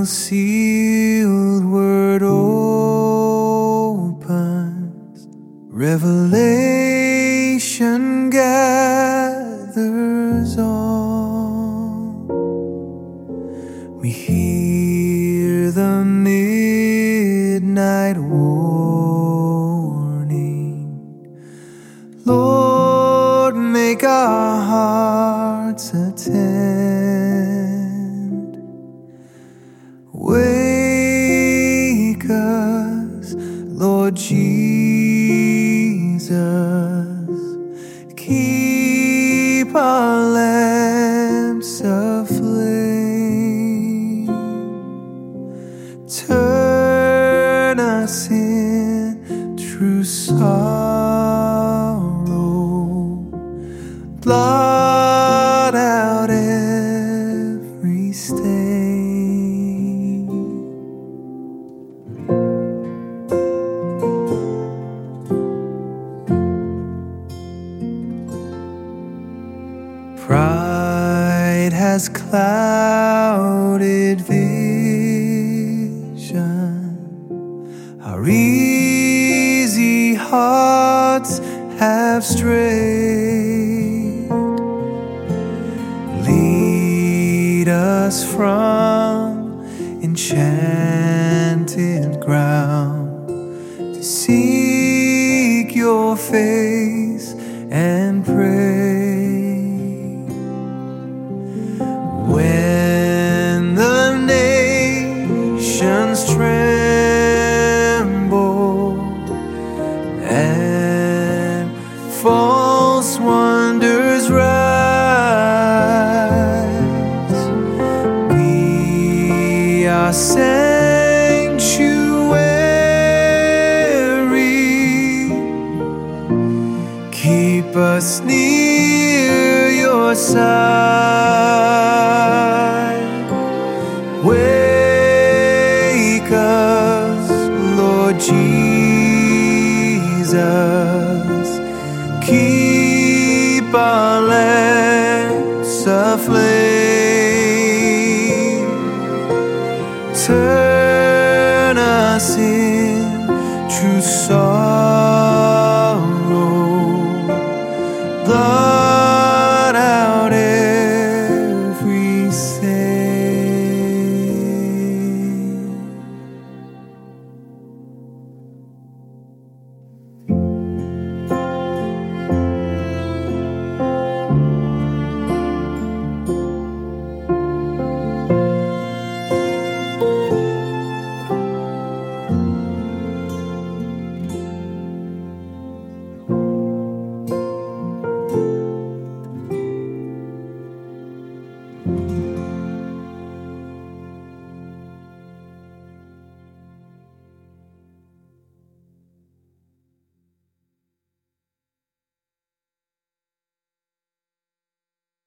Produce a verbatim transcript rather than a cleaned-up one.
sealed word opens, revelation gathers all. We hear the midnight warning, Lord, make our hearts attend. Wake us, Lord Jesus, keep our lamps aflame. Turn us in true sorrow, blot out every stain. Pride has clouded vision, our easy hearts have strayed. Lead us from enchanted ground to seek your face and pray. When the nations tremble and false wonders rise, we are sanctuary. Keep us near your side. Wake us, Lord Jesus.